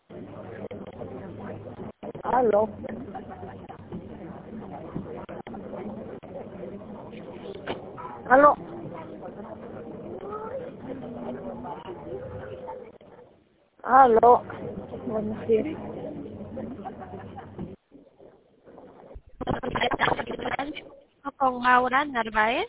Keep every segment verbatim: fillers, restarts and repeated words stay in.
Aló. Aló. Aló. Buenos días. Con Maura Narváez.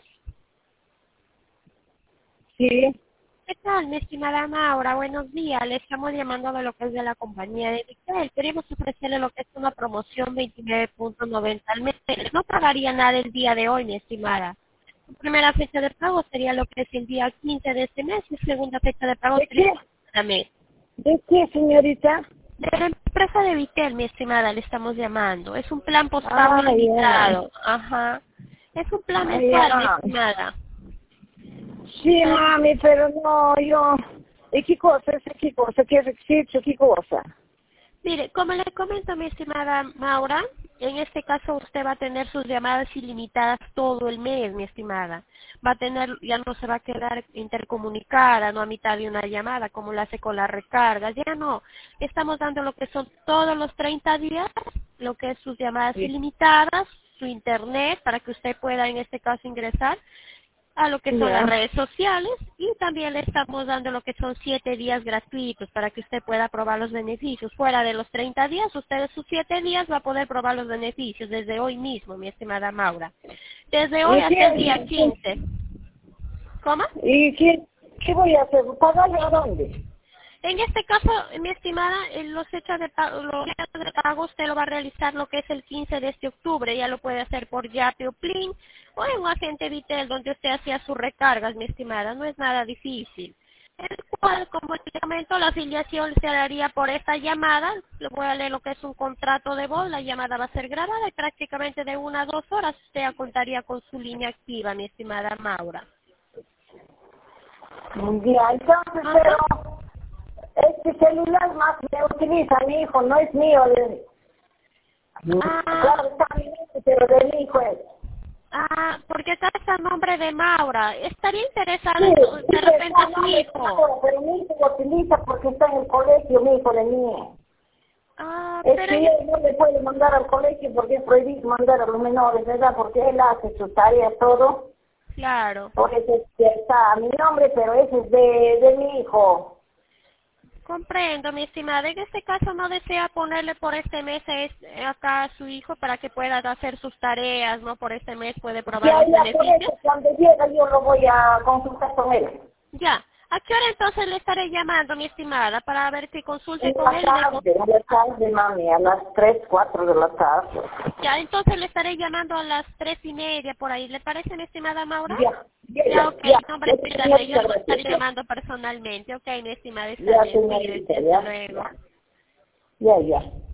Sí. ¿Qué tal, mi estimada Maura? Buenos días. Le estamos llamando de lo que es de la compañía de Vitel. Queremos ofrecerle lo que es una promoción veintinueve punto noventa al mes. No pagaría nada el día de hoy, mi estimada. Su primera fecha de pago sería lo que es el día quince de este mes y segunda fecha de pago ¿De sería qué? cada mes. ¿De qué, señorita? De la empresa de Vitel, mi estimada, le estamos llamando. Es un plan postpago Ah, ya. ilimitado. Ajá. Es un plan Ah, mensual, mi ya. estimada. Sí, mami, pero no, yo... ¿Y qué cosa es? ¿Qué cosa? ¿Qué ejercicio? ¿Qué cosa? Mire, como le comento, mi estimada Maura, en este caso usted va a tener sus llamadas ilimitadas todo el mes, mi estimada. Va a tener, ya no se va a quedar intercomunicada, no a mitad de una llamada, como lo hace con la recarga, ya no. Estamos dando lo que son todos los treinta días, lo que es sus llamadas Sí. ilimitadas, su internet, para que usted pueda en este caso ingresar a lo que son las Ya. redes sociales y también le estamos dando lo que son siete días gratuitos para que usted pueda probar los beneficios. Fuera de los treinta días, usted sus siete días va a poder probar los beneficios desde hoy mismo, mi estimada Maura. Desde hoy ¿Y hasta el día qué? quince. ¿Cómo? ¿Y qué, qué voy a hacer? ¿Pagarle a dónde? En este caso, mi estimada, en los hechos de pago, los hechos de pago usted lo va a realizar lo que es el quince de este octubre. Ya lo puede hacer por Yape o Plin o en un agente Vitel donde usted hacía sus recargas, mi estimada. No es nada difícil. El cual, como le comento, la afiliación se haría por esta llamada. Le voy a leer lo que es un contrato de voz. La llamada va a ser grabada y prácticamente de una a dos horas usted ya contaría con su línea activa, mi estimada Maura. Ya, entonces, Ajá. pero... Este celular más me utiliza mi hijo, no es mío. De... Ah, Claro, está mi hijo, pero de mi hijo es. Ah, porque acá está el nombre de Maura. Estaría interesada Sí, en su- sí, de repente está su mal, hijo. pero mi hijo lo utiliza porque está en el colegio, mi hijo de mí. Ah, Es pero que en- él no le puede mandar al colegio porque es prohibido mandar a los menores de edad porque él hace su tarea, todo. claro, Por eso es que está a mi nombre, pero ese es de, de mi hijo. comprendo, mi estimada. En este caso no desea ponerle por este mes es- eh, acá a su hijo para que pueda hacer sus tareas, ¿no? Por este mes puede probar Ya, los ya, por beneficios. eso cuando llega yo lo voy a consultar con él. Ya. ¿A qué hora entonces le estaré llamando, mi estimada, para ver que consulte En con la él y me... con- tarde, en la tarde, mami, a las tres, cuatro de la tarde. Ya, entonces le estaré llamando a las tres y media por ahí. ¿Le parece, mi estimada Maura? Ya, ya, Ya, ya, ok, ya. nombre Ya, pídame, yo señorita, le voy a estar gracias. Ya, llamando personalmente. Ok, mi estimada, está ya, bien, señorita, cuídese, hasta ya, luego. ya, ya, ya.